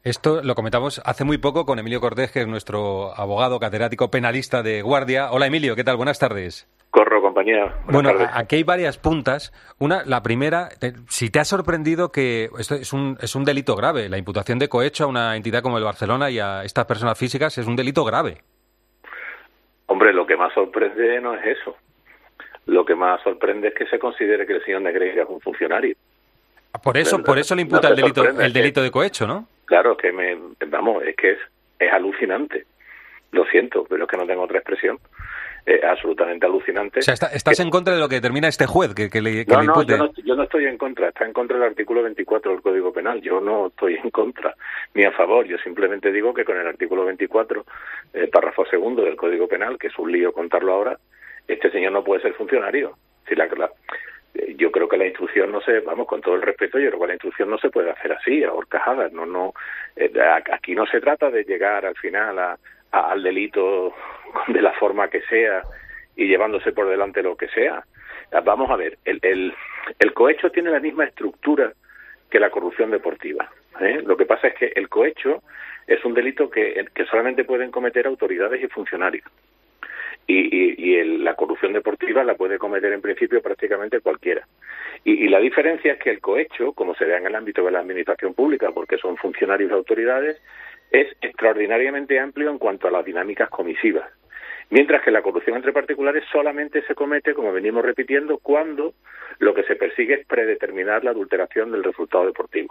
Esto lo comentamos hace muy poco con Emilio Cortés, que es nuestro abogado catedrático penalista de Guardia. Hola Emilio, ¿qué tal? Buenas tardes. Corro, compañía. Bueno, aquí hay varias puntas. La primera, si te ha sorprendido que esto es un delito grave, la imputación de cohecho a una entidad como el Barcelona y a estas personas físicas es un delito grave. Hombre, lo que más sorprende no es eso. Lo que más sorprende es que se considere que el señor Negreira es un funcionario. Por eso le imputa el delito de cohecho, ¿no? Claro, es que es alucinante. Lo siento, pero es que no tengo otra expresión. Absolutamente alucinante. O sea, estás en contra de lo que determina este juez que le impute. No, yo no estoy en contra. Está en contra del artículo 24 del Código Penal. Yo no estoy en contra ni a favor. Yo simplemente digo que con el artículo 24, párrafo segundo del Código Penal, que es un lío contarlo ahora, este señor no puede ser funcionario. Yo creo que la instrucción con todo el respeto, yo creo que la instrucción no se puede hacer así, a horcajadas. Aquí no se trata de llegar al final al delito de la forma que sea y llevándose por delante lo que sea. Vamos a ver, el cohecho tiene la misma estructura que la corrupción deportiva, ¿eh? Lo que pasa es que el cohecho es un delito que solamente pueden cometer autoridades y funcionarios. Y la corrupción deportiva la puede cometer en principio prácticamente cualquiera. Y la diferencia es que el cohecho, como se da en el ámbito de la administración pública, porque son funcionarios y autoridades, es extraordinariamente amplio en cuanto a las dinámicas comisivas. Mientras que la corrupción entre particulares solamente se comete, como venimos repitiendo, cuando lo que se persigue es predeterminar la adulteración del resultado deportivo.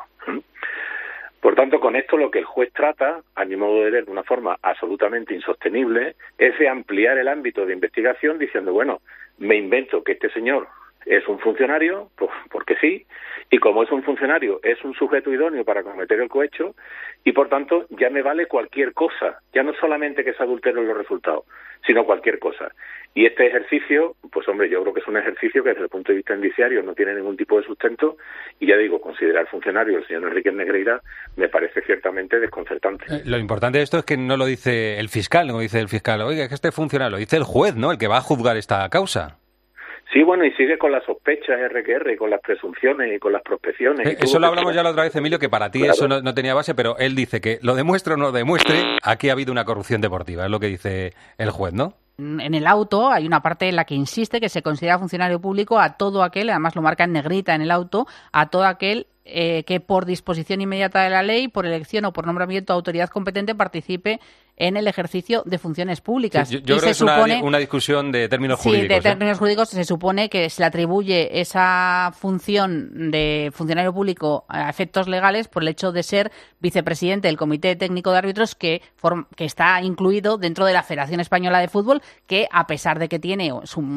Por tanto, con esto lo que el juez trata, a mi modo de ver, de una forma absolutamente insostenible, es de ampliar el ámbito de investigación diciendo, bueno, me invento que este señor es un funcionario, pues porque sí, y como es un funcionario, es un sujeto idóneo para cometer el cohecho, y por tanto ya me vale cualquier cosa, ya no solamente que se adulteren los resultados, sino cualquier cosa. Y este ejercicio, pues hombre, yo creo que es un ejercicio que desde el punto de vista indiciario no tiene ningún tipo de sustento, y ya digo, considerar funcionario el señor Enrique Negreira me parece ciertamente desconcertante. Lo importante de esto es que no lo dice el fiscal, no dice el fiscal, oiga, es que este funcionario, lo dice el juez, ¿no?, el que va a juzgar esta causa. Sí, bueno, y sigue con las sospechas RQR, con las presunciones y con las prospecciones. Eso lo hablamos ya la otra vez, Emilio, que para ti claro, eso no tenía base, pero él dice que lo demuestre o no lo demuestre, aquí ha habido una corrupción deportiva, es lo que dice el juez, ¿no? En el auto hay una parte en la que insiste que se considera funcionario público a todo aquel, además lo marca en negrita en el auto, a todo aquel que por disposición inmediata de la ley, por elección o por nombramiento de autoridad competente participe en el ejercicio de funciones públicas. Sí, yo creo que es una discusión de términos jurídicos. Sí, de términos jurídicos se supone que se le atribuye esa función de funcionario público a efectos legales por el hecho de ser vicepresidente del Comité Técnico de Árbitros que está incluido dentro de la Federación Española de Fútbol, que a pesar de que tiene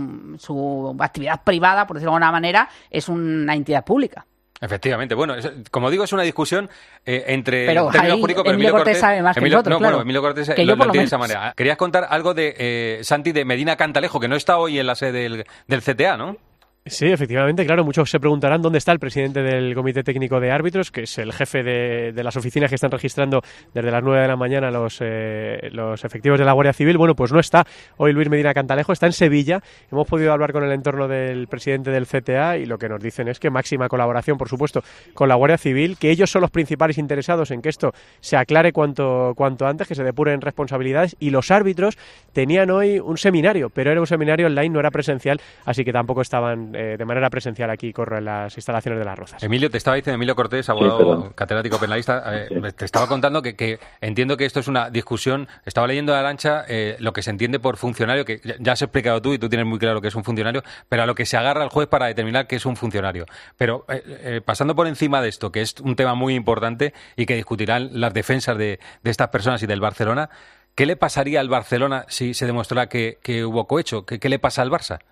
su actividad privada, por decirlo de alguna manera, es una entidad pública. Efectivamente. Bueno, como digo, es una discusión entre términos jurídicos, pero Emilio Cortés sabe más que nosotros, claro. Bueno, Emilio Cortés lo entiende de esa manera. Querías contar algo de Santi de Medina Cantalejo, que no está hoy en la sede del CTA, ¿no? Sí, efectivamente, claro, muchos se preguntarán dónde está el presidente del Comité Técnico de Árbitros, que es el jefe de las oficinas que están registrando desde las 9 de la mañana los efectivos de la Guardia Civil. Bueno, pues no está hoy Luis Medina Cantalejo, está en Sevilla. Hemos podido hablar con el entorno del presidente del CTA y lo que nos dicen es que máxima colaboración, por supuesto, con la Guardia Civil, que ellos son los principales interesados en que esto se aclare cuanto antes, que se depuren responsabilidades, y los árbitros tenían hoy un seminario, pero era un seminario online, no era presencial, así que tampoco estaban de manera presencial aquí en las instalaciones de Las Rozas. Emilio, te estaba diciendo, Emilio Cortés, abogado catedrático penalista, te estaba contando que entiendo que esto es una discusión, estaba leyendo a Arantxa lo que se entiende por funcionario, que ya has explicado tú y tú tienes muy claro que es un funcionario, pero a lo que se agarra el juez para determinar que es un funcionario. Pero pasando por encima de esto, que es un tema muy importante y que discutirán las defensas de estas personas y del Barcelona, ¿qué le pasaría al Barcelona si se demostrara que hubo cohecho? ¿Qué le pasa al Barça?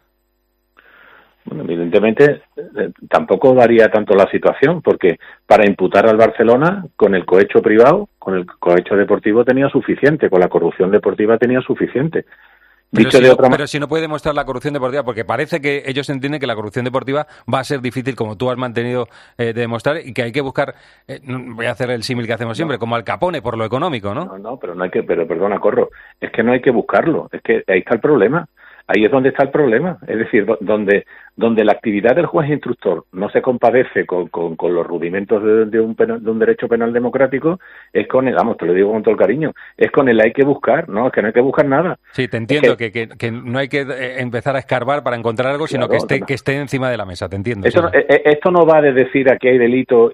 Bueno, evidentemente tampoco varía tanto la situación, porque para imputar al Barcelona con el cohecho privado, con el cohecho deportivo tenía suficiente, con la corrupción deportiva tenía suficiente. Pero si no puede demostrar la corrupción deportiva, porque parece que ellos entienden que la corrupción deportiva va a ser difícil, como tú has mantenido de demostrar, y que hay que buscar, voy a hacer el símil que hacemos siempre, como Al Capone, por lo económico, ¿no? Pero perdona, Corro, es que no hay que buscarlo, es que ahí está el problema. Ahí es donde está el problema. Es decir, donde la actividad del juez instructor no se compadece con los rudimentos de un derecho penal democrático, es con el, vamos, te lo digo con todo el cariño, es con el hay que buscar, ¿no? Es que no hay que buscar nada. Sí, te entiendo, que no hay que empezar a escar para encontrar algo, sino claro, que esté encima de la mesa, te entiendo. Esto no va de decir aquí hay delito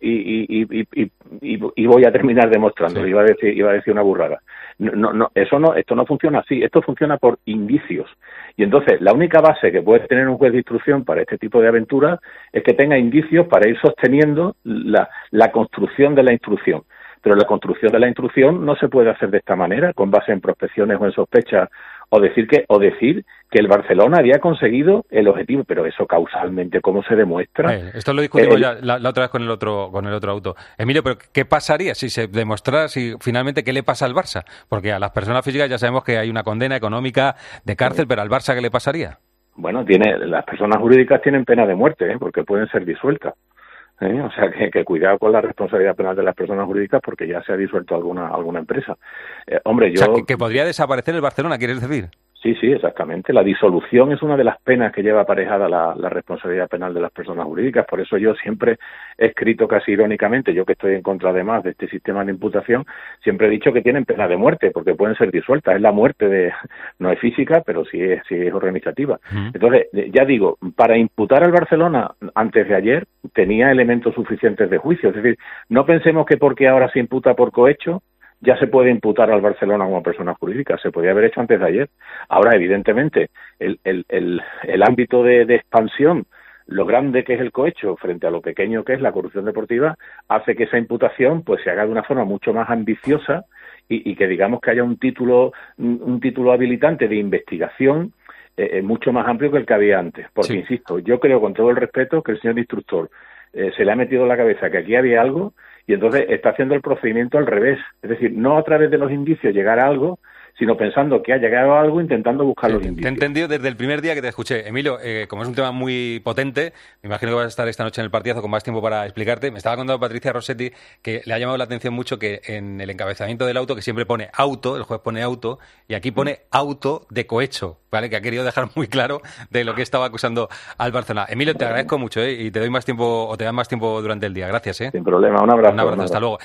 y voy a terminar demostrándolo, iba a decir una burrada. Esto no funciona así, esto funciona por indicios. Y entonces, la única base que puede tener un juez de instrucción para este tipo de aventuras es que tenga indicios para ir sosteniendo la construcción de la instrucción. Pero la construcción de la instrucción no se puede hacer de esta manera, con base en prospecciones o en sospechas, o decir que el Barcelona había conseguido el objetivo, pero eso causalmente, ¿cómo se demuestra? Esto lo discutimos ya la otra vez con el otro auto. Emilio, pero ¿qué pasaría si se demostrara, si finalmente qué le pasa al Barça? Porque a las personas físicas ya sabemos que hay una condena económica de cárcel, pero ¿al Barça qué le pasaría? Bueno, las personas jurídicas tienen pena de muerte, porque pueden ser disueltas. O sea, que cuidado con la responsabilidad penal de las personas jurídicas porque ya se ha disuelto alguna empresa. Hombre, O sea, que podría desaparecer el Barcelona, ¿quieres decir? Sí, exactamente. La disolución es una de las penas que lleva aparejada la responsabilidad penal de las personas jurídicas. Por eso yo siempre he escrito casi irónicamente, yo que estoy en contra además de este sistema de imputación, siempre he dicho que tienen pena de muerte porque pueden ser disueltas. Es la muerte no es física, pero sí es organizativa. Entonces, ya digo, para imputar al Barcelona antes de ayer tenía elementos suficientes de juicio. Es decir, no pensemos que porque ahora se imputa por cohecho ya se puede imputar al Barcelona como persona jurídica, se podía haber hecho antes de ayer. Ahora, evidentemente, el ámbito de expansión, lo grande que es el cohecho frente a lo pequeño que es la corrupción deportiva, hace que esa imputación pues se haga de una forma mucho más ambiciosa y que digamos que haya un título habilitante de investigación mucho más amplio que el que había antes. Porque, insisto, yo creo con todo el respeto que el señor instructor se le ha metido en la cabeza que aquí había algo y entonces está haciendo el procedimiento al revés. Es decir, no a través de los indicios llegar a algo, sino pensando que ha llegado a algo, intentando buscar los indicios. Te he entendido desde el primer día que te escuché. Emilio, como es un tema muy potente, me imagino que vas a estar esta noche en el partidazo con más tiempo para explicarte. Me estaba contando Patricia Rossetti que le ha llamado la atención mucho que en el encabezamiento del auto, que siempre pone auto, el juez pone auto, y aquí pone auto de cohecho, ¿vale? Que ha querido dejar muy claro de lo que estaba acusando al Barcelona. Emilio, te agradezco mucho, y te doy más tiempo, o te dan más tiempo durante el día. Gracias, Sin problema, un abrazo. Un abrazo, hasta luego.